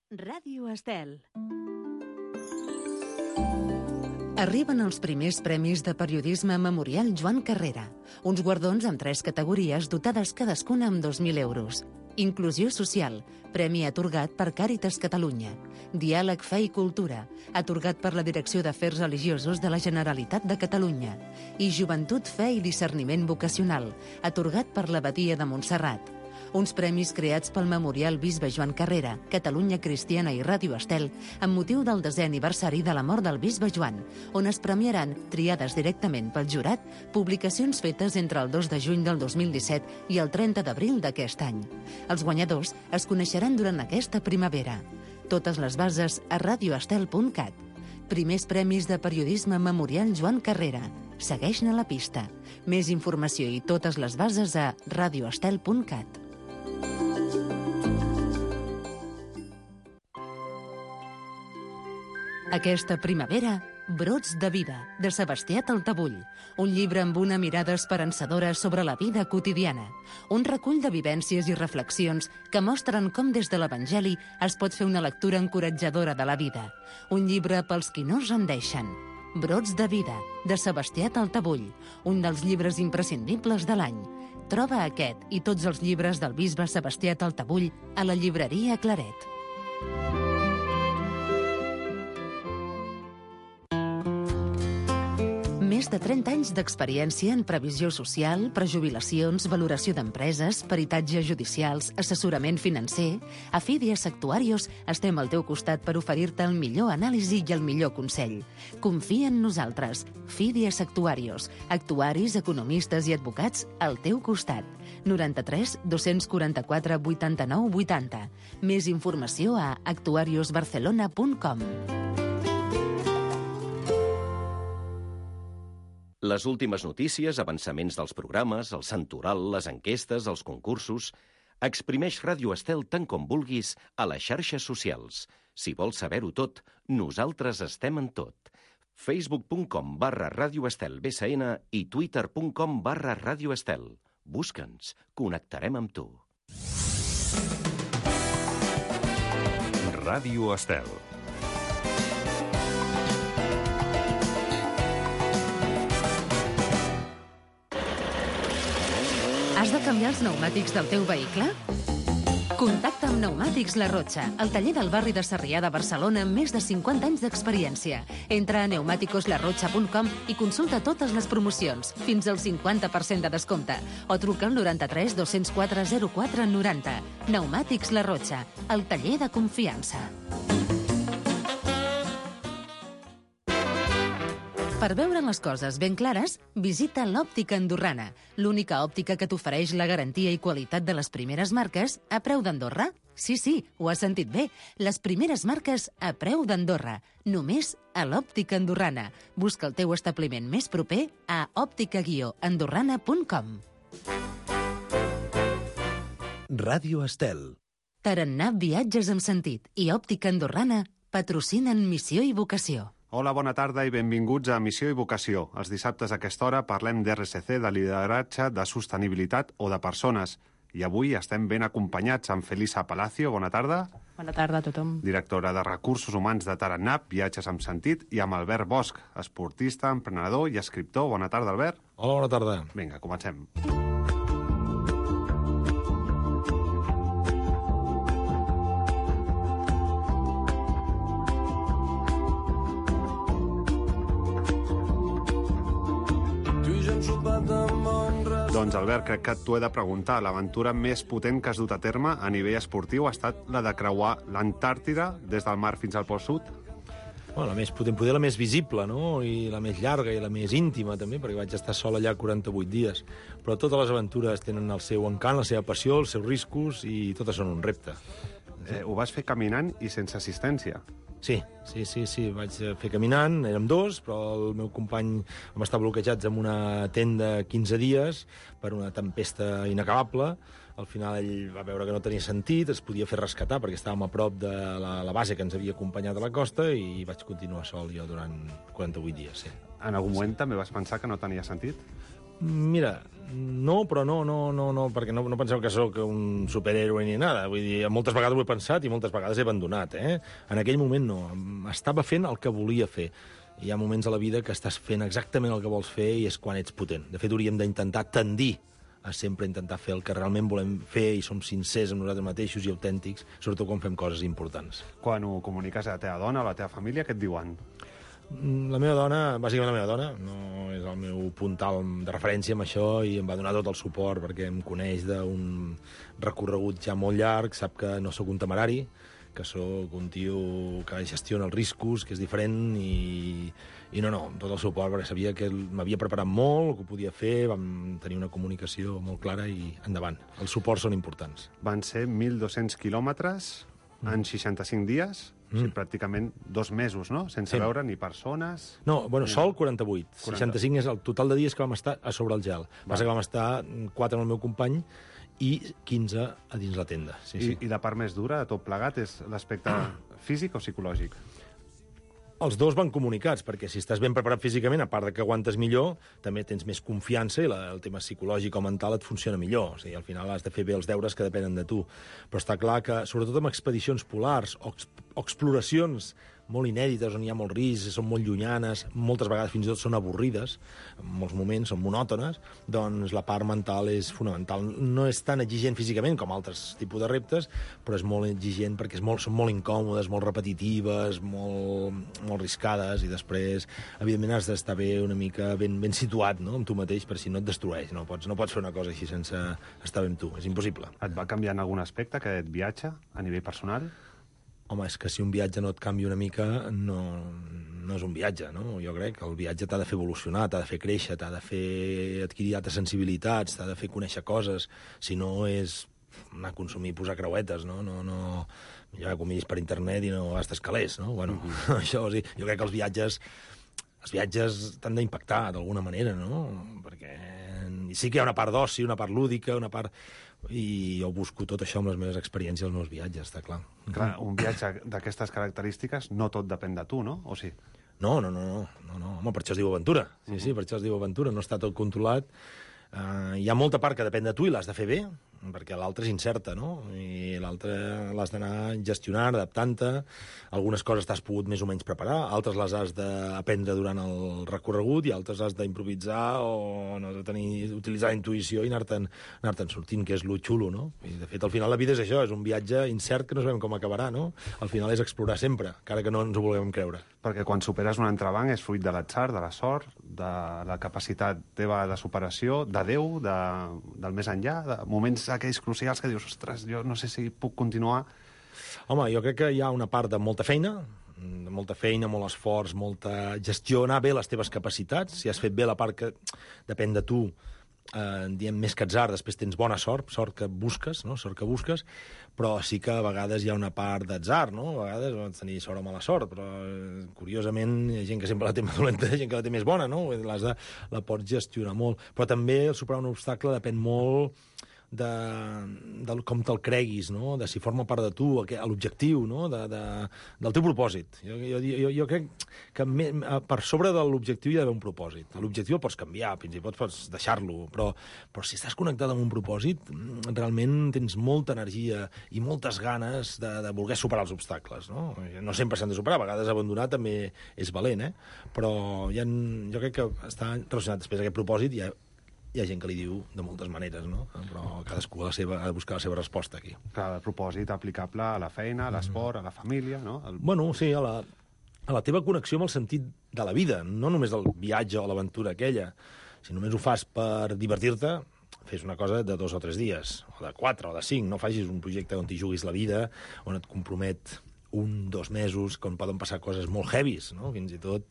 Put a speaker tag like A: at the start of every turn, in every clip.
A: Ràdio Estel. Arriben els primers premis de periodisme Memorial Joan Carrera, uns guardons amb 3 categories dotades cadascuna amb 2.000 euros. Inclusió social, premi atorgat per Càritas Catalunya. Diàleg, fe i cultura, atorgat per la Direcció d'Afers Religiosos de la Generalitat de Catalunya. I Joventut, fe i discerniment vocacional, atorgat per l'Abadia de Montserrat. Uns premis creats pel Memorial Bisbe Joan Carrera, Catalunya Cristiana i Ràdio Estel, amb motiu del 10è aniversari de la mort del Bisbe Joan, on es premiaran, triades directament pel jurat, publicacions fetes entre el 2 de juny del 2017 i el 30 d'abril d'aquest any. Els guanyadors es coneixeran durant aquesta primavera. Totes les bases a radioestel.cat. Primers premis de periodisme Memorial Joan Carrera. Segueix-ne la pista. Més informació i totes les bases a radioestel.cat. Aquesta primavera, Brots de vida, de Sebastià Taltabull. Un llibre amb una mirada esperançadora sobre la vida quotidiana. Un recull de vivències i reflexions que mostren com des de l'Evangeli es pot fer una lectura encoratjadora de la vida. Un llibre pels qui no es rendeixen. Brots de vida, de Sebastià Taltabull. Un dels llibres imprescindibles de l'any. Troba aquest i tots els llibres del bisbe Sebastià Taltabull a la llibreria Claret. Més de 30 anys d'experiència en previsió social, prejubilacions, valoració d'empreses, peritatges judicials, assessorament financer. A Fidias Actuarios estem al teu costat per oferir-te el millor anàlisi i el millor consell. Confia en nosaltres. Fidias Actuarios. Actuaris, economistes i advocats al teu costat. 93 244 89 80. Més informació a actuariosbarcelona.com.
B: Les últimes notícies, avançaments dels programes, el santoral, les enquestes, els concursos... Exprimeix Ràdio Estel tant com vulguis a les xarxes socials. Si vols saber-ho tot, nosaltres estem en tot. facebook.com/Ràdio Estel BSN i twitter.com/Ràdio Estel. Busca'ns, connectarem amb tu.
C: Ràdio Estel.
A: Has de canviar els pneumàtics del teu vehicle? Contacta amb Pneumàtics La Rocha, el taller del barri de Sarrià de Barcelona amb més de 50 anys d'experiència. Entra a pneumaticoslarrocha.com i consulta totes les promocions, fins al 50% de descompte, o truca al 93 204 04 90. Pneumàtics La Rocha, el taller de confiança. Per veure les coses ben clares, visita l'Òptica Andorrana, l'única òptica que t'ofereix la garantia i qualitat de les primeres marques a preu d'Andorra. Sí, ho has sentit bé. Les primeres marques a preu d'Andorra. Només a l'Òptica Andorrana. Busca el teu establiment més proper a òptica-andorrana.com.
C: Ràdio Estel.
A: Tarannà Viatges amb Sentit i Òptica Andorrana patrocinen Missió i Vocació.
D: Hola, bona tarda i benvinguts a Missió i Vocació. Els dissabtes a aquesta hora parlem d'RSC, de lideratge, de sostenibilitat o de persones. I avui estem ben acompanyats amb Felisa Palacio. Bona tarda.
E: Bona tarda a tothom.
D: Directora de Recursos Humans de Tarannà, Viatges amb Sentit, i amb Albert Bosch, esportista, emprenedor i escriptor. Bona tarda, Albert.
F: Hola, bona tarda.
D: Vinga, comencem. Doncs, Albert, crec que t'ho he de preguntar. L'aventura més potent que has dut a terme a nivell esportiu ha estat la de creuar l'Antàrtida des del mar fins al Pol Sud?
F: Bueno, la més potent, poder la més visible, no? I la més llarga i la més íntima, també, perquè vaig estar sol allà 48 dies. Però totes les aventures tenen el seu encant, la seva passió, els seus riscos, i totes són un repte.
D: Ho vas fer caminant i sense assistència?
F: Sí, vaig fer caminant, érem 2, però el meu company vam estar bloquejats en una tenda 15 dies per una tempesta inacabable. Al final ell va veure que no tenia sentit, es podia fer rescatar perquè estàvem a prop de la base que ens havia acompanyat a la costa i vaig continuar sol jo durant 48 dies, sí.
D: En algun moment també vas pensar que no tenia sentit?
F: Mira, no, però no, perquè no penseu que sóc un superhéroe ni nada. Vull dir, moltes vegades ho he pensat i moltes vegades he abandonat, En aquell moment no. Estava fent el que volia fer. Hi ha moments a la vida que estàs fent exactament el que vols fer i és quan ets potent. De fet, hauríem d'intentar tendir a sempre intentar fer el que realment volem fer i som sincers amb nosaltres mateixos i autèntics, sobretot quan fem coses importants.
D: Quan ho comuniques a la teva dona o a la teva família, què et diuen?
F: La meva dona, bàsicament la meva dona, no és el meu puntal de referència amb això i em va donar tot el suport perquè em coneix d'un recorregut ja molt llarg, sap que no sóc un temerari, que sóc un tio que gestiona els riscos, que és diferent i tot el suport, perquè sabia que m'havia preparat molt, el que podia fer, vam tenir una comunicació molt clara i endavant. Els suports són importants.
D: Van ser 1.200 quilòmetres en 65 dies, o sigui, pràcticament 2 mesos, no? Sense veure ni persones...
F: No, sol 48. 65 és el total de dies que vam estar a sobre el gel. Passa que vam estar 4 amb el meu company i 15 a dins la tenda. Sí.
D: I la part més dura de tot plegat és l'aspecte físic o psicològic?
F: Els dos van comunicats, perquè si estàs ben preparat físicament, a part de que aguantes millor, també tens més confiança i el tema psicològic o mental et funciona millor. O sigui, al final has de fer bé els deures que depenen de tu. Però està clar que, sobretot amb expedicions polars o exploracions molt inèdites, on hi ha molt risc, són molt llunyanes, moltes vegades fins i tot són avorrides, en molts moments són monòtones, doncs la part mental és fonamental. No és tan exigent físicament com altres tipus de reptes, però és molt exigent perquè són molt incòmodes, molt repetitives, molt riscades, i després, evidentment, has d'estar bé una mica ben situat, no?, amb tu mateix, per si no et destrueix. No pots fer una cosa així sense estar bé amb tu. És impossible.
D: Et va canviar en algun aspecte aquest viatge, a nivell personal?
F: Home, és que si un viatge no et canvia una mica, no és un viatge, no? Jo crec que el viatge t'ha de fer evolucionar, t'ha de fer créixer, t'ha de fer adquirir altres sensibilitats, t'ha de fer conèixer coses. Si no és anar a consumir i posar creuetes, no? Ja comis per internet i no gastes calés, no? Bueno, això, o sigui, jo crec que els viatges t'han d'impactar d'alguna manera, no? Perquè sí que hi ha una part d'oci, una part lúdica, una part... I jo busco tot això amb les meves experiències, els meus viatges, està clar.
D: Clar, un viatge d'aquestes característiques no tot depèn de tu, no? O sí?
F: No. Home, per això es diu aventura. Sí, per això es diu aventura. No està tot controlat. Hi ha molta part que depèn de tu i l'has de fer bé, perquè l'altra és incerta, no? I l'altra l'has d'anar gestionant, adaptant-te. Algunes coses t'has pogut més o menys preparar, altres les has d'aprendre durant el recorregut i altres has d'improvisar o no, utilitzar la intuïció i anar-te'n sortint, que és lo xulo, no? I, de fet, al final la vida és això, és un viatge incert que no sabem com acabarà, no? Al final és explorar sempre, encara que no ens ho vulguem creure.
D: Perquè quan superes un entrebanc és fruit de l'atzar, de la sort, de la capacitat teva de superació, de Déu, del més enllà, de moments aquells crucials que dius, ostres, jo no sé si puc continuar.
F: Home, jo crec que hi ha una part de molta feina, molt esforç, gestionar bé les teves capacitats. Si has fet bé la part que depèn de tu, diem més que atzar, després tens bona sort que busques, no? Sort que busques, però sí que a vegades hi ha una part d'atzar, no? A vegades pots tenir sort o mala sort, però curiosament hi ha gent que sempre la té més dolenta, hi ha gent que la té més bona, no? La pots gestionar molt. Però també superar un obstacle depèn molt de com te'l creguis, no? De si forma part de tu, l'objectiu, no? Del teu propòsit. Jo crec que per sobre de l'objectiu hi ha d'haver un propòsit. L'objectiu el pots canviar, fins i tot pots deixar-lo, però si estàs connectat amb un propòsit, realment tens molta energia i moltes ganes de voler superar els obstacles, no? No sempre s'han de superar, a vegades abandonar també és valent, però jo crec que està relacionat després d'aquest propòsit. Hi ha gent que li diu de moltes maneres, no? Però cadascú ha de buscar la seva resposta aquí.
D: Clar, el propòsit aplicable a la feina, a l'esport, a la família, no?
F: Bueno, sí, a la teva connexió amb el sentit de la vida, no només del viatge o l'aventura aquella. Si només ho fas per divertir-te, fes una cosa de 2 o 3 dies, o de 4 o de 5, no facis un projecte on t'hi juguis la vida, on et compromet 1, 2 mesos, on poden passar coses molt heavies, no? Fins i tot,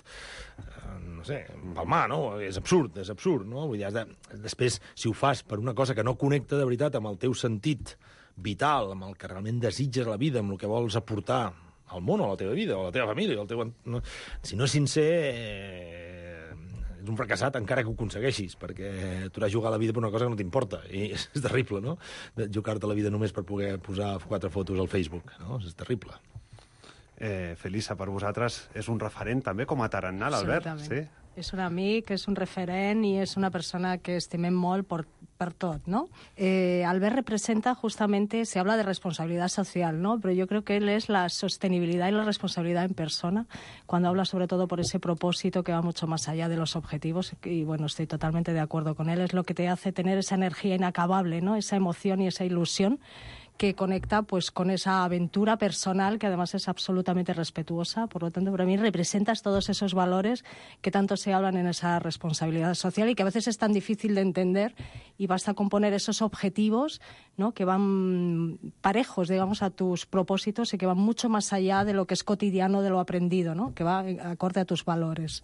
F: no sé, palmar, no? És absurd, no? Vull dir, després, si ho fas per una cosa que no connecta de veritat amb el teu sentit vital, amb el que realment desitges a la vida, amb el que vols aportar al món o a la teva vida, o a la teva família, no? Si no és sincer, ets un fracassat encara que ho aconsegueixis, perquè tu has jugat la vida per una cosa que no t'importa, i és terrible, no? Jugar-te la vida només per poder posar 4 fotos al Facebook, no? És terrible.
D: Felisa, per vosaltres és un referent també com a tarannà, l'Albert? Sí?
E: És un amic, és un referent i és una persona que estimem molt per tot, ¿no? Albert representa justamente, se habla de responsabilidad social, ¿no? Pero yo creo que él es la sostenibilidad y la responsabilidad en persona, cuando habla sobre todo por ese propósito que va mucho más allá de los objetivos, y bueno, estoy totalmente de acuerdo con él, es lo que te hace tener esa energía inacabable, ¿no? Esa emoción y esa ilusión que conecta pues con esa aventura personal que además es absolutamente respetuosa. Por lo tanto, para mí representas todos esos valores que tanto se hablan en esa responsabilidad social y que a veces es tan difícil de entender, y basta con poner esos objetivos, ¿no?, que van parejos, digamos, a tus propósitos y que van mucho más allá de lo que es cotidiano, de lo aprendido, ¿no?, que va acorde a tus valores.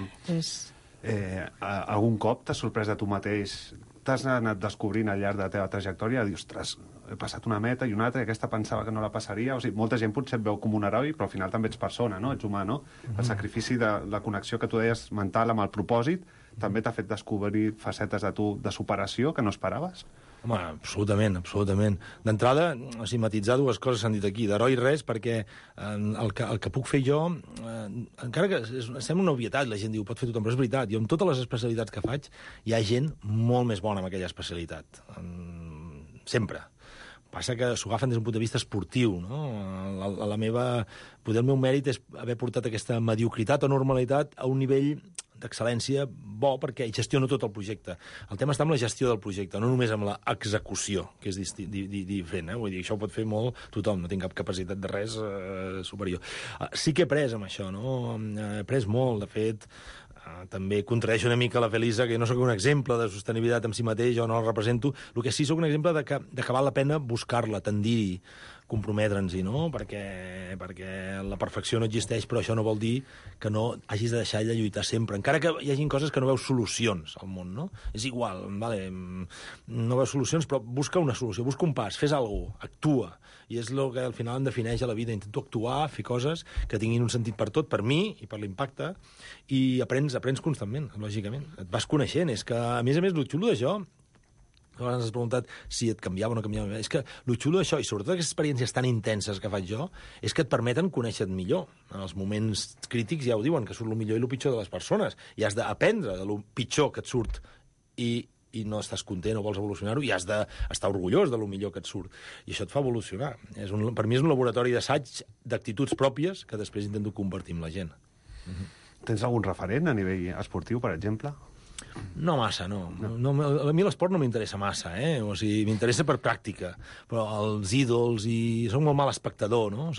D: Algun cop t'has sorprès de tu mateix? T'has anat descobrint al llarg de la teva trajectòria? Dius, ostres, he passat una meta i una altra, i aquesta pensava que no la passaria. O sigui, molta gent potser et veu com un heroi, però al final també ets persona, no? Ets humà, no? El sacrifici de la connexió que tu deies mental amb el propòsit també t'ha fet descobrir facetes de tu de superació que no esperaves?
F: Home, absolutament, absolutament. D'entrada, o sigui, matitzar dues coses s'han dit aquí. D'heroi res, perquè el que puc fer jo, encara que sembla una obvietat, la gent diu, pot fer tothom, però és veritat. Jo, amb totes les especialitats que faig, hi ha gent molt més bona en aquella especialitat. Sempre. Passa que s'ho agafen des d'un punt de vista esportiu, no? Poder el meu mèrit és haver portat aquesta mediocritat o normalitat a un nivell d'excel·lència bo, perquè gestiono tot el projecte. El tema està amb la gestió del projecte, no només amb l'execució, que és diferent. Vull dir, això ho pot fer molt tothom, no tinc cap capacitat de res superior. Sí que he après amb això, no? He après molt, de fet. També contradeixo una mica la Felisa, que jo no sóc un exemple de sostenibilitat en si mateix, jo no la represento. El que sí sóc un exemple de que val la pena buscar-la, tendir-hi, comprometre'ns-hi, no? Perquè la perfecció no existeix, però això no vol dir que no hagis de deixar de lluitar sempre, encara que hi hagi coses que no veus solucions al món, no? És igual, vale, no veus solucions, però busca una solució, busca un pas, fes alguna cosa, actua. I és el que al final em defineix a la vida. Intento actuar, fer coses que tinguin un sentit per tot, per mi i per l'impacte, i aprens constantment, lògicament. Et vas coneixent. És que, a més, el xulo d'això, abans has preguntat si et canviava o no canviava. És que el xulo d'això, i sobretot aquestes experiències tan intenses que faig jo, és que et permeten conèixer-te millor. En els moments crítics ja ho diuen, que surt el millor i el pitjor de les persones. I has d'aprendre de lo pitjor que et surt i no estàs content o vols evolucionar-ho, i has d'estar orgullós de lo millor que et surt. I això et fa evolucionar. Per mi és un laboratori d'assaig d'actituds pròpies que després intento compartir amb la gent.
D: Tens algun referent a nivell esportiu, per exemple?
F: No massa, no. A mi l'esport no m'interessa massa, O sigui, m'interessa per pràctica. Però els ídols i... Soc molt mal espectador, no?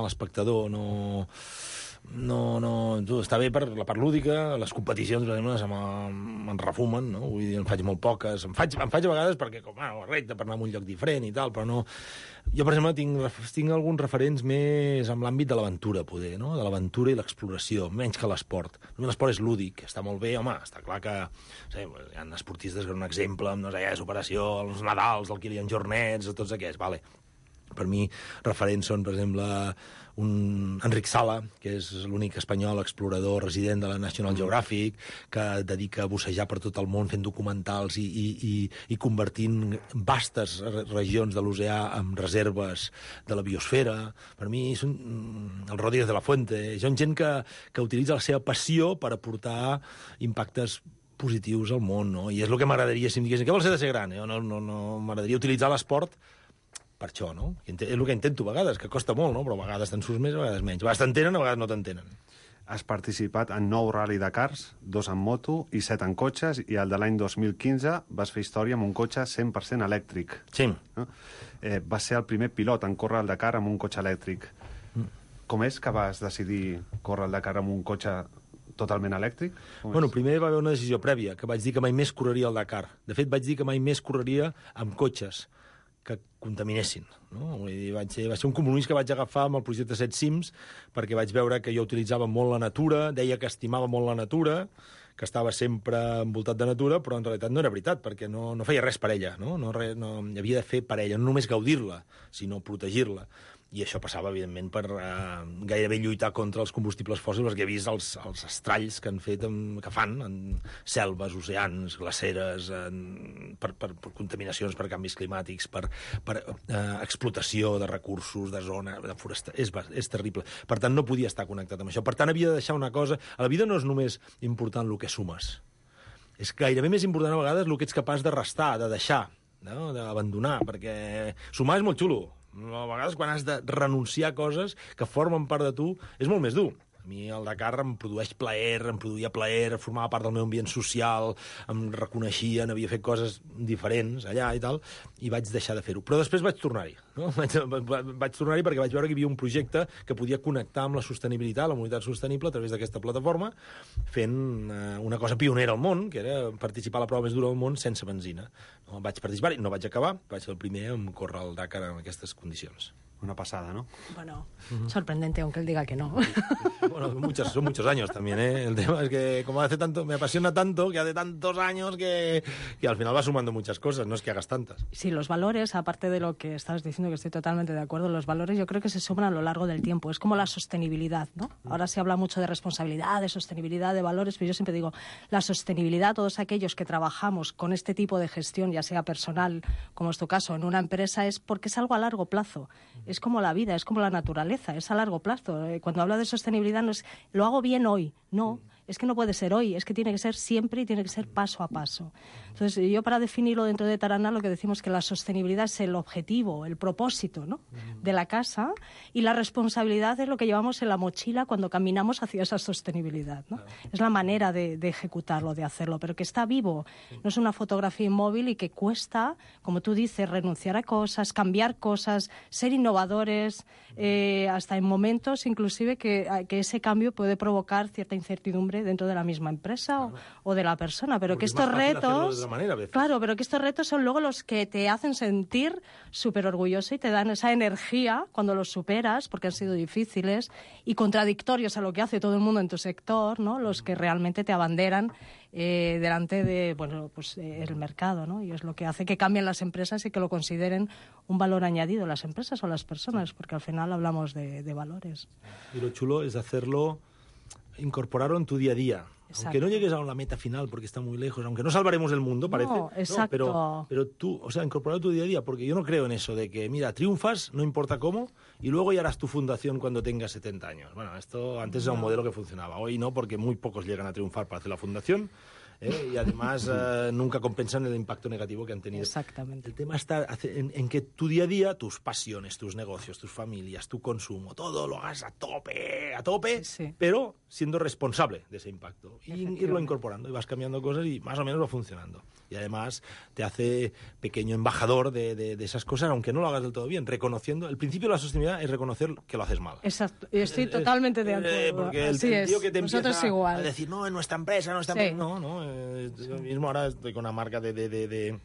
F: Està bé per la part lúdica, les competicions, per exemple, me'n refumen, no? Vull dir, en faig molt poques. En faig a vegades perquè, com a recte, per anar a un lloc diferent i tal, però no... Jo, per exemple, tinc alguns referents més en l'àmbit de l'aventura, poder, no? De l'aventura i l'exploració, menys que l'esport. L'esport és lúdic, està molt bé, home, està clar que hi ha esportistes que són un exemple, amb de superació, els Nadals, el Kilian Jornet, tots aquests, vale. Per mi, referents són, per exemple, un Enric Sala, que és l'únic espanyol explorador resident de la National Geographic, que dedica a bussejar per tot el món fent documentals i convertint vastes regions de l'oceà en reserves de la biosfera. Per mi són el Rodríguez de la Fuente. Són gent que utilitza la seva passió per aportar impactes positius al món, no? I és el que m'agradaria, si em diguessin, què vols ser de ser gran? No, m'agradaria utilitzar l'esport per això, no? És el que intento a vegades, que costa molt, no? Però a vegades te'n surts més, a vegades menys. A vegades t'entenen, a vegades no t'entenen.
D: Has participat en 9 Rally Dakars, 2 en moto i 7 en cotxes, i el de l'any 2015 vas fer història amb un cotxe 100% elèctric.
F: Sí.
D: No? Vas ser el primer pilot en córrer el Dakar amb un cotxe elèctric. Com és que vas decidir córrer el Dakar amb un cotxe totalment elèctric?
F: Bueno, primer va haver una decisió prèvia, que vaig dir que mai més correria el Dakar. De fet, vaig dir que mai més correria amb cotxes que contaminessin, no? Vull dir, va ser un compromís que vaig agafar amb el projecte 7 Cims, perquè vaig veure que jo utilitzava molt la natura, deia que estimava molt la natura, que estava sempre envoltat de natura, però en realitat no era veritat, perquè no feia res per ella, no havia de fer per ella, no només gaudir-la, sinó protegir-la. I això passava, evidentment, per gairebé lluitar contra els combustibles fòssils, perquè he vist els estralls que han fet, que fan en selves, oceans, glaceres, per contaminacions, per canvis climàtics, per explotació de recursos, de zona, de foresta. És terrible. Per tant, no podia estar connectat amb això. Per tant, havia de deixar una cosa... A la vida no és només important el que sumes. És gairebé més important, a vegades, el que ets capaç de restar, de deixar, no? D'abandonar, perquè sumar és molt xulo. A vegades, quan has de renunciar a coses que formen part de tu, és molt més dur. A mi el Dakar em produeix plaer, em produïa plaer, formava part del meu ambient social, em reconeixien, havia fet coses diferents allà i tal, i vaig deixar de fer-ho. Però després vaig tornar-hi, no? Vaig tornar-hi perquè vaig veure que hi havia un projecte que podia connectar amb la sostenibilitat, la mobilitat sostenible, a través d'aquesta plataforma, fent una cosa pionera al món, que era participar a la prova més dura del món sense benzina. No, vaig participar-hi, no vaig acabar, vaig ser el primer a córrer el Dakar en aquestes condicions.
D: Una pasada, ¿no?
E: Bueno, sorprendente, aunque él diga que no.
F: Bueno, son muchos años también, ¿eh? El tema es que como hace tanto, me apasiona tanto, que hace tantos años que al final va sumando muchas cosas, no es que hagas tantas.
E: Sí, los valores, aparte de lo que estabas diciendo, que estoy totalmente de acuerdo, los valores yo creo que se suman a lo largo del tiempo. Es como la sostenibilidad, ¿no? Ahora se habla mucho de responsabilidad, de sostenibilidad, de valores, pero yo siempre digo, la sostenibilidad, todos aquellos que trabajamos con este tipo de gestión, ya sea personal, como es tu caso, en una empresa, es porque es algo a largo plazo. Es como la vida, es como la naturaleza, es a largo plazo. Cuando hablo de sostenibilidad no es, lo hago bien hoy, no. Es que no puede ser hoy, es que tiene que ser siempre y tiene que ser paso a paso. Entonces, yo para definirlo dentro de Taraná lo que decimos es que la sostenibilidad es el objetivo, el propósito, ¿no? De la casa, y la responsabilidad es lo que llevamos en la mochila cuando caminamos hacia esa sostenibilidad, ¿no? Es la manera de ejecutarlo, de hacerlo, pero que está vivo. No es una fotografía inmóvil y que cuesta, como tú dices, renunciar a cosas, cambiar cosas, ser innovadores, hasta en momentos inclusive que ese cambio puede provocar cierta incertidumbre dentro de la misma empresa o de la persona, pero
F: porque
E: que estos retos,
F: claro,
E: pero que estos retos son luego los que te hacen sentir súper orgulloso y te dan esa energía cuando los superas, porque han sido difíciles y contradictorios a lo que hace todo el mundo en tu sector, ¿no? Los que realmente te abanderan delante de, bueno, pues el mercado, ¿no? Y es lo que hace que cambien las empresas y que lo consideren un valor añadido las empresas o las personas, porque al final hablamos de valores.
F: Y lo chulo es hacerlo, incorporarlo en tu día a día. Exacto. Aunque no llegues a la meta final porque está muy lejos, aunque no salvaremos el mundo, parece.
E: No, exacto.
F: No, pero tú, o sea, incorporarlo a tu día a día, porque yo no creo en eso de que, mira, triunfas, no importa cómo, y luego ya harás tu fundación cuando tengas 70 años. Bueno, esto antes era un modelo que funcionaba. Hoy no, porque muy pocos llegan a triunfar para hacer la fundación. Y además nunca compensan el impacto negativo que han tenido.
E: Exactamente.
F: El tema está en que tu día a día, tus pasiones, tus negocios, tus familias, tu consumo, todo lo hagas a tope, sí, pero siendo responsable de ese impacto. Y irlo incorporando, y vas cambiando cosas y más o menos va funcionando. Y además te hace pequeño embajador de esas cosas, aunque no lo hagas del todo bien, reconociendo. El principio de la sostenibilidad es reconocer que lo haces mal.
E: Exacto, y estoy totalmente de acuerdo.
F: Porque el tío que te empieza
E: igual
F: a decir, no, en nuestra empresa, sí. No, yo mismo ahora estoy con una marca de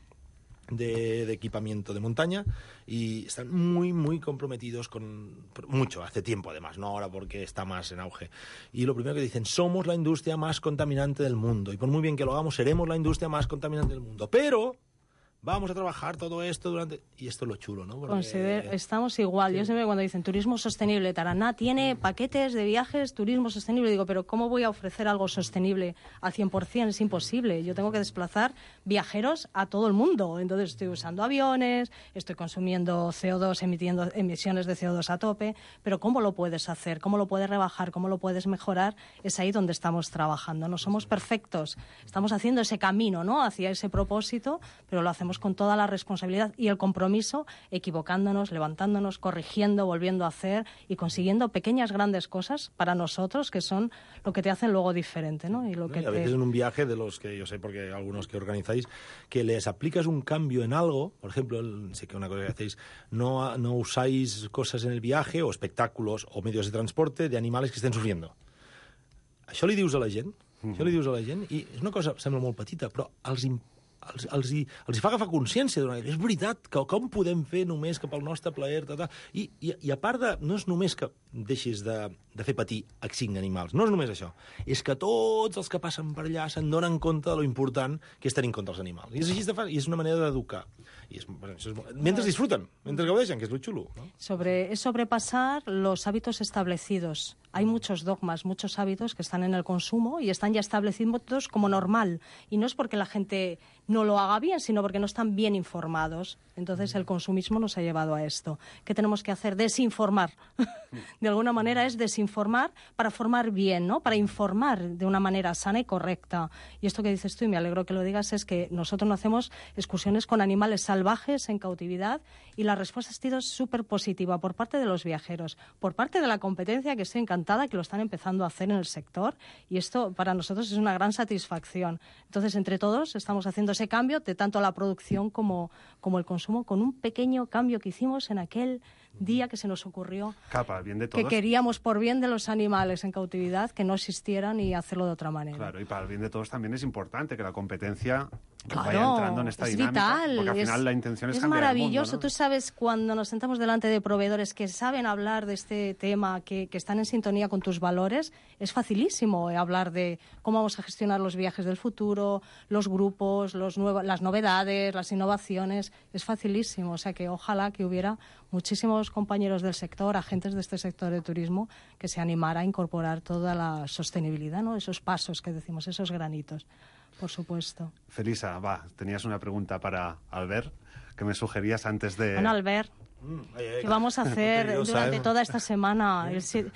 F: equipamiento de montaña y están muy, muy comprometidos con mucho, hace tiempo además, no ahora porque está más en auge. Y lo primero que dicen, somos la industria más contaminante del mundo y por muy bien que lo hagamos, seremos la industria más contaminante del mundo. Pero vamos a trabajar todo esto durante... Y esto es lo chulo, ¿no? Porque...
E: Estamos igual. Sí. Yo siempre cuando dicen turismo sostenible, Taraná tiene paquetes de viajes, turismo sostenible, digo, pero ¿cómo voy a ofrecer algo sostenible al 100%? Es imposible. Yo tengo que desplazar viajeros a todo el mundo. Entonces estoy usando aviones, estoy consumiendo CO2, emitiendo emisiones de CO2 a tope, pero ¿cómo lo puedes hacer? ¿Cómo lo puedes rebajar? ¿Cómo lo puedes mejorar? Es ahí donde estamos trabajando. No somos perfectos. Estamos haciendo ese camino, ¿no? Hacia ese propósito, pero lo hacemos con toda la responsabilidad y el compromiso, equivocándonos, levantándonos, corrigiendo, volviendo a hacer y consiguiendo pequeñas, grandes cosas para nosotros que son lo que te hacen luego diferente, ¿no? Y lo que
F: a veces en un viaje de los que yo sé, porque algunos que organizáis, que les aplicas un cambio en algo, por ejemplo, sé que una cosa que hacéis, no usáis cosas en el viaje o espectáculos o medios de transporte de animales que estén sufriendo. Això li dius a la gent, i és una cosa, sembla molt petita, però els els hi fa agafar consciència d'una... És veritat, que com podem fer només que pel nostre plaer... I a part de... No és només que deixis de fer patir a 5 animals, no és només això. És que tots els que passen per allà se'n donen compte de lo important que és tenir en compte els animals. I és així de fàcil, i és una manera d'educar. Mentre disfruten, mentre gaudeixen, que és lo xulo, ¿no?
E: Es sobrepasar los hábitos establecidos. Hay muchos dogmas, muchos hábitos que están en el consumo y están ya establecidos como normal. Y no es porque la gente no lo haga bien, sino porque no están bien informados. Entonces el consumismo nos ha llevado a esto. ¿Qué tenemos que hacer? Desinformar. De alguna manera es desinformar para formar bien, ¿no? Para informar de una manera sana y correcta. Y esto que dices tú, y me alegro que lo digas, es que nosotros no hacemos excursiones con animales salvajes en cautividad y la respuesta ha sido súper positiva por parte de los viajeros, por parte de la competencia, que estoy encantada que lo están empezando a hacer en el sector, y esto para nosotros es una gran satisfacción. Entonces, entre todos estamos haciendo ese cambio de tanto la producción como el consumo, con un pequeño cambio que hicimos en aquel día que se nos ocurrió,
D: bien de todos,
E: que queríamos, por bien de los animales en cautividad, que no existieran y hacerlo de otra manera.
D: Claro, y para el bien de todos también es importante que la competencia
E: claro,
D: vaya entrando en esta dinámica,
E: vital,
D: porque al final la intención es cambiar
E: maravilloso.
D: el mundo, ¿no?
E: Tú sabes, cuando nos sentamos delante de proveedores que saben hablar de este tema, que están en sintonía con tus valores, es facilísimo hablar de cómo vamos a gestionar los viajes del futuro, los grupos, las novedades, las innovaciones. Es facilísimo. O sea que ojalá que hubiera muchísimos compañeros del sector, agentes de este sector de turismo, que se animara a incorporar toda la sostenibilidad, ¿no? Esos pasos que decimos, esos granitos. Por supuesto.
D: Felisa, tenías una pregunta para Albert, que me sugerías antes de...
E: Bueno, Albert, ¿qué vamos a hacer durante toda esta semana?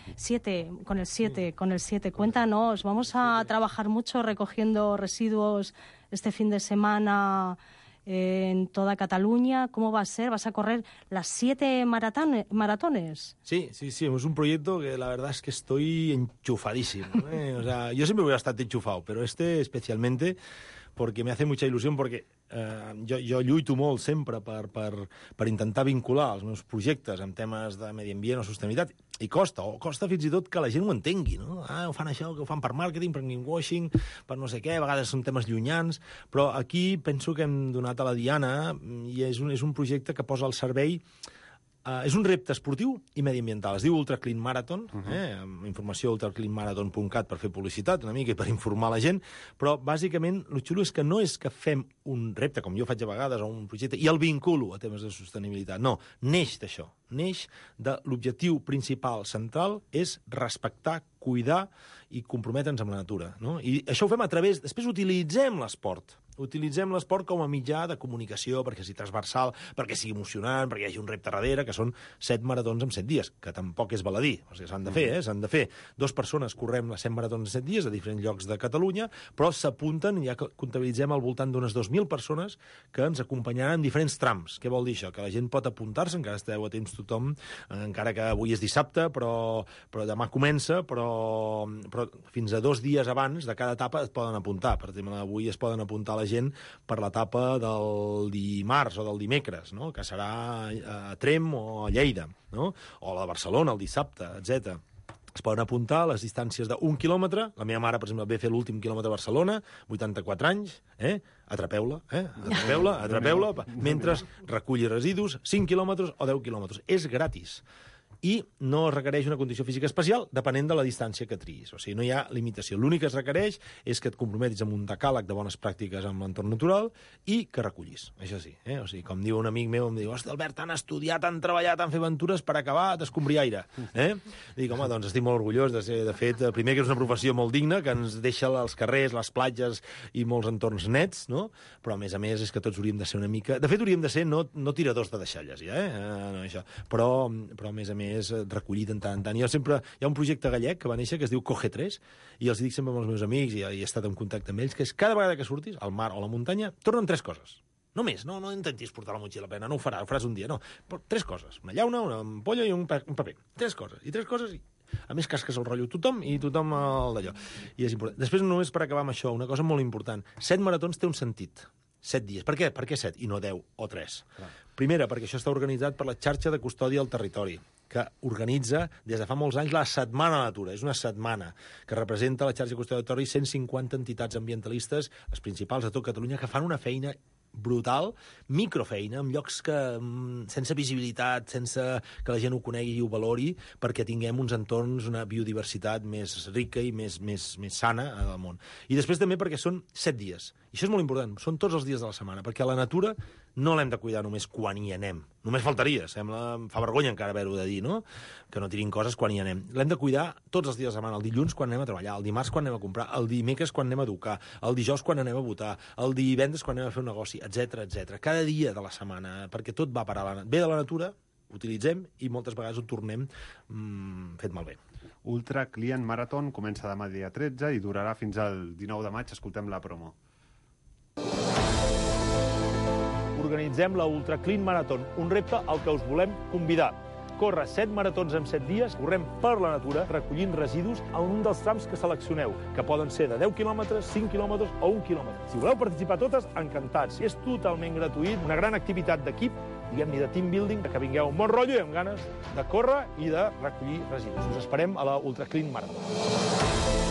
E: Con el 7. Cuéntanos, ¿vamos a trabajar mucho recogiendo residuos este fin de semana en toda Cataluña? ¿Cómo va a ser? ¿Vas a correr las 7 maratones?
F: Sí, es un proyecto que la verdad es que estoy enchufadísimo, ¿eh? O sea, yo siempre voy bastante enchufado, pero especialmente porque me hace mucha ilusión, porque jo lluito molt sempre per intentar vincular els meus projectes amb temes de medi ambient o sostenibilitat, i costa fins i tot que la gent ho entengui, no? Ho fan això, que ho fan per màrqueting, per greenwashing, per no sé què, a vegades són temes llunyans, però aquí penso que hem donat a la diana, i és un projecte que posa al servei. És un repte esportiu i mediambiental. Es diu Ultra Clean Marathon, amb informació a ultracleanmarathon.cat per fer publicitat una mica i per informar la gent, però bàsicament el xulo és que no és que fem un repte, com jo faig a vegades, o un projecte, i el vinculo a temes de sostenibilitat. No, neix d'això. Neix de l'objectiu principal central és respectar, cuidar i comprometre'ns amb la natura, no? I això ho fem a través... Després utilitzem l'esport. Utilitzem l'esport com a mitjà de comunicació, perquè sigui transversal, perquè sigui emocionant, perquè hi hagi un repte darrere, que són 7 maratons en 7 dies, que tampoc és baladí. O sigui, s'han de fer, s'han de fer. 2 persones correm les 100 maratons en 7 dies a diferents llocs de Catalunya, però s'apunten, ja comptabilitzem al voltant d'unes 2.000 persones que ens acompanyaran en diferents trams. Què vol dir això? Que la gent pot apuntar-se, encara esteu a temps tothom, encara que avui és dissabte, però demà comença, però fins a 2 dies abans de cada etapa es poden apuntar. Per exemple, avui es poden apuntar la gent per l'etapa del dimarts o del dimecres, no? Que serà a Trem o a Lleida, no? O la de Barcelona, el dissabte, etc. Es poden apuntar a les distàncies d'1 quilòmetre. La meva mare, per exemple, ve a fer l'últim quilòmetre a Barcelona, 84 anys, atrapeu-la, atrapeu-la, mentre reculli residus, 5 quilòmetres o 10 quilòmetres. És gratis. I no es requereix una condició física especial depenent de la distància que triïs. O sigui, no hi ha limitació. L'únic que es requereix és que et comprometis amb un decàleg de bones pràctiques amb l'entorn natural i que recullis. Això sí. O sigui, com diu un amic meu, em diu, hosti, Albert, han estudiat, han treballat, han fet aventures per acabar d'escombriaire. Dic, home, doncs estic molt orgullós de ser, de fet, primer que és una professió molt digna, que ens deixa els carrers, les platges i molts entorns nets, no? Però, a més, és que tots hauríem de ser una mica... De fet, hauríem de ser no tiradors de deixalles, ja, no, això. Però, a més, recollit en tant en tant. Hi ha un projecte gallec que va néixer que es diu Coge3, i els dic sempre als meus amics, i he estat en contacte amb ells, que és cada vegada que surtis al mar o a la muntanya, tornen 3 coses. Només, no intentis portar la motxilla plena, no ho faràs un dia, no. Però 3 coses, una llauna, una ampolla i un paper. 3 coses, i a més casques el rotllo tothom i tothom el d'allò. I és important. Després, només per acabar amb això, una cosa molt important. 7 maratons té un sentit. 7 dies. Per què? Per què 7 i no 10 o 3? Clar. Primera, perquè això està organitzat per la xarxa de custòdia del territori, que organitza des de fa molts anys la Setmana de la Natura. És una setmana que representa la xarxa Custòdia del Territori 150 entitats ambientalistes, les principals de tot Catalunya, que fan una feina brutal, microfeina, en llocs que sense visibilitat, sense que la gent ho conegui i ho valori, perquè tinguem uns entorns, una biodiversitat més rica i més sana al món. I després també perquè són 7 dies. I això és molt important, són tots els dies de la setmana, perquè la natura no l'hem de cuidar només quan hi anem. Només faltaria, fa vergonya encara haver-ho de dir, no? Que no tirin coses quan hi anem. L'hem de cuidar tots els dies de la setmana, el dilluns quan anem a treballar, el dimarts quan anem a comprar, el dimecres quan anem a educar, el dijous quan anem a votar, el divendres quan anem a fer un negoci, etc etc. Cada dia de la setmana, perquè tot va parar ve de la natura, utilitzem i moltes vegades ho tornem fet malbé.
D: Ultra Client Marathon comença demà dia 13 i durarà fins al 19 de maig. Escoltem la promo.
G: Organitzem la Ultra Clean Marathon, un repte al que us volem convidar. Corre 7 maratons en 7 dies, correm per la natura, recollint residus en un dels trams que seleccioneu, que poden ser de 10 quilòmetres, 5 quilòmetres o 1 quilòmetre. Si voleu participar totes, encantats. És totalment gratuït, una gran activitat d'equip, diguem-ne de team building, que vingueu amb bon rotllo i amb ganes de córrer i de recollir residus. Us esperem a la Ultra Clean Marathon.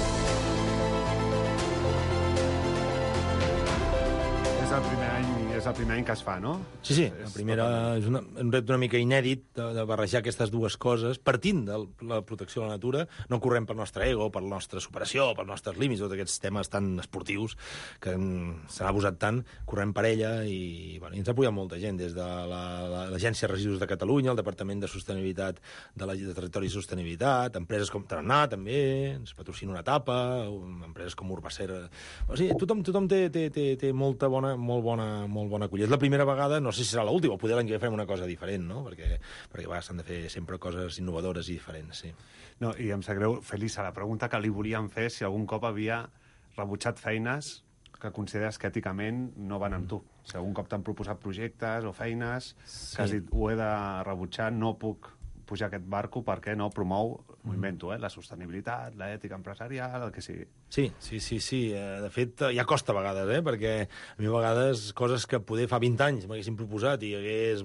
D: És el primer any que es fa, no?
F: Sí, la primera és un repte una mica inèdit de barrejar aquestes dues coses, partint de la protecció de la natura, no correm pel nostre ego, per la nostra superació, pels nostres límits, tots aquests temes tan esportius que s'han abusat tant, correm per ella i ens ha apoyat molta gent, des de l'Agència de Residus de Catalunya, el Departament de Sostenibilitat de Territori i Sostenibilitat, empreses com Tarannà, també, ens patrocina una etapa, empreses com Urbacera... O sigui, tothom té molt bona acollida. És la primera vegada, no sé si serà l'última, o poder l'any que ve farem una cosa diferent, no? Perquè s'han de fer sempre coses innovadores i diferents, sí.
D: No, i em sap greu, Felisa, la pregunta que li volíem fer si algun cop havia rebutjat feines que consideres que èticament no van amb tu. Si algun cop t'han proposat projectes o feines que has dit, ho he de rebutjar, no puc pujar aquest barco perquè no promou, m'ho invento, la sostenibilitat, l'ètica empresarial, el que sigui.
F: Sí. De fet, ja costa a vegades, perquè a mi a vegades coses que poder fa 20 anys m'haguessin proposat i hagués,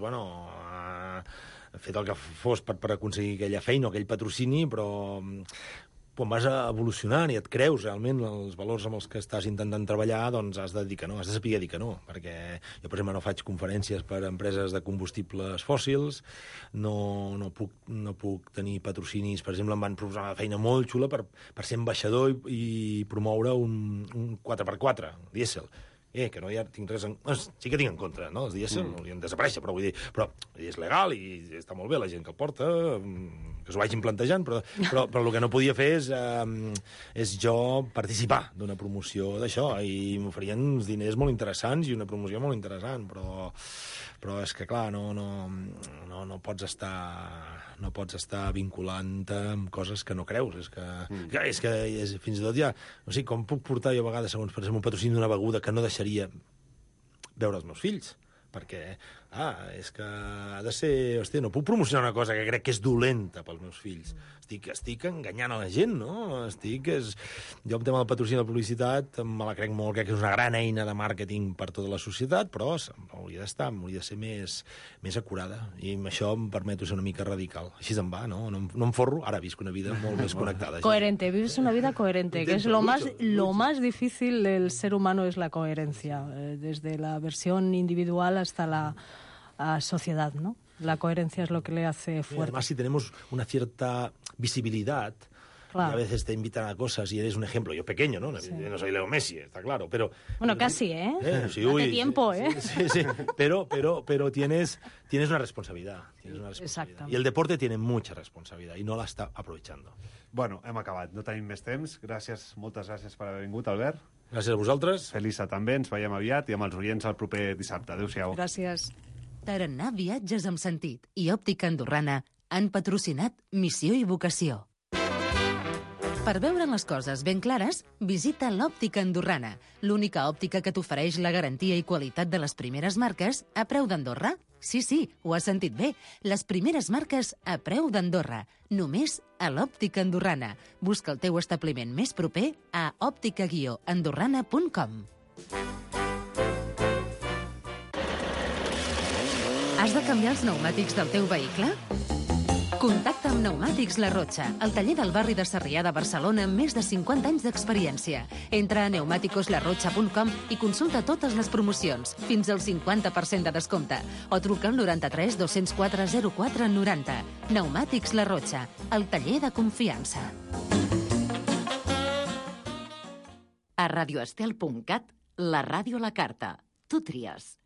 F: fet el que fos per aconseguir aquella feina o aquell patrocini, però quan vas evolucionant i et creus realment els valors amb els que estàs intentant treballar, doncs has de dir que no, has de saber dir que no, perquè jo, per exemple, no faig conferències per a empreses de combustibles fòssils, no puc tenir patrocinis, per exemple, em van proposar una feina molt xula per ser ambaixador i promoure un 4x4, dièsel, que no hi ha, tinc res sí que tinc en contra, no? Els dièsel no haurien de desaparèixer, però vull dir, és legal i està molt bé la gent que el porta, que s'ho vagin plantejant, però el que no podia fer és jo participar d'una promoció d'això, i m'oferien uns diners molt interessants i una promoció molt interessant, però és que, clar, no pots estar vinculant-te amb coses que no creus. És que fins i tot ja... No sé, com puc portar jo a vegades, segons, per exemple, un patrocini d'una beguda que no deixaria veure els meus fills? Perquè, és que ha de ser... Hòstia, no puc promocionar una cosa que crec que és dolenta pels meus fills. Estic enganyant a la gent, no? Jo, el tema del patrocini de la publicitat, me la crec molt, crec que és una gran eina de màrqueting per tota la societat, però hauria de ser més acurada. I amb això em permeto ser una mica radical. Així em va, no? No em forro, ara visc una vida molt més connectada.
E: Coherente, vives una vida coherente, que es lo más difícil del ser humano, es la coherencia, desde la versión individual hasta la sociedad, ¿no? La coherencia es lo que le hace fuerte.
F: Además, si tenemos una cierta visibilidad, claro, y a veces te invitan a cosas y eres un ejemplo. Yo pequeño, ¿no? Sí. No soy Leo Messi, está claro, pero...
E: Bueno, casi,
F: Sí,
E: date tiempo,
F: Sí. Pero tienes una responsabilidad.
E: Exacto.
F: Y el deporte tiene mucha responsabilidad y no la está aprovechando.
D: Bueno, hem acabat. No tenim més temps. Moltes gràcies per haver vingut, Albert.
F: Gràcies a vosaltres.
D: Felisa també, ens veiem aviat, i amb els oients el proper dissabte. Adéu-siau.
E: Gràcies.
A: Tarannà Viatges amb Sentit i Òptica Andorrana han patrocinat Missió i Vocació. Per veure les coses ben clares, visita l'Òptica Andorrana, l'única òptica que t'ofereix la garantia i qualitat de les primeres marques a preu d'Andorra. Sí, ho has sentit bé. Les primeres marques a preu d'Andorra. Només a l'Òptica Andorrana. Busca el teu establiment més proper a òptica-andorrana.com. Has de canviar els pneumàtics del teu vehicle? Contacta amb Pneumàtics La Rotxa, el taller del barri de Sarrià de Barcelona amb més de 50 anys d'experiència. Entra a pneumaticoslarrotxa.com i consulta totes les promocions, fins al 50% de descompte, o truca al 93 204 04 90. Pneumàtics La Rotxa, el taller de confiança.
H: A radioestel.cat, la ràdio a la carta. Tu tries.